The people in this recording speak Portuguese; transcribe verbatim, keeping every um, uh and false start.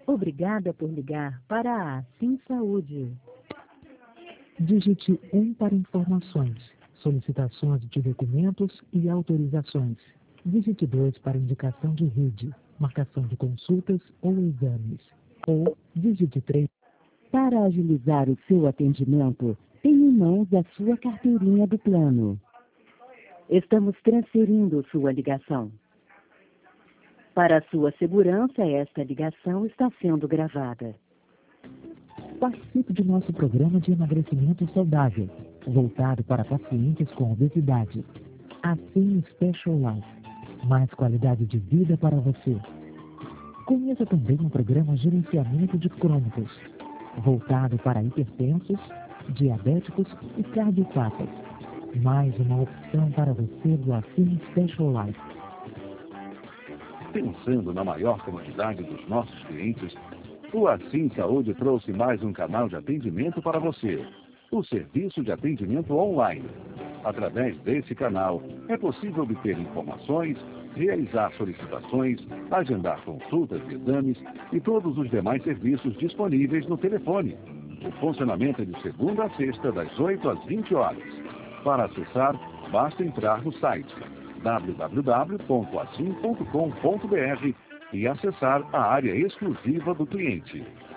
Obrigada por ligar para a Assim Saúde. Digite um para informações, solicitações de documentos e autorizações. Digite dois para indicação de rede, marcação de consultas ou exames. Ou digite três. Para agilizar o seu atendimento, tenha em mãos a sua carteirinha do plano. Estamos transferindo sua ligação. Para a sua segurança, esta ligação está sendo gravada. Participe de nosso programa de emagrecimento saudável, voltado para pacientes com obesidade. Assim Special Life. Mais qualidade de vida para você. Conheça também o programa Gerenciamento de Crônicos, voltado para hipertensos, diabéticos e cardiopatas. Mais uma opção para você do Assim Special Life. Pensando na maior comunidade dos nossos clientes, o Assim Saúde trouxe mais um canal de atendimento para você, o serviço de atendimento online. Através desse canal, é possível obter informações, realizar solicitações, agendar consultas e exames e todos os demais serviços disponíveis no telefone. O funcionamento é de segunda a sexta, das oito às vinte horas. Para acessar, basta entrar no site w w w ponto assim ponto com ponto b r e acessar a área exclusiva do cliente.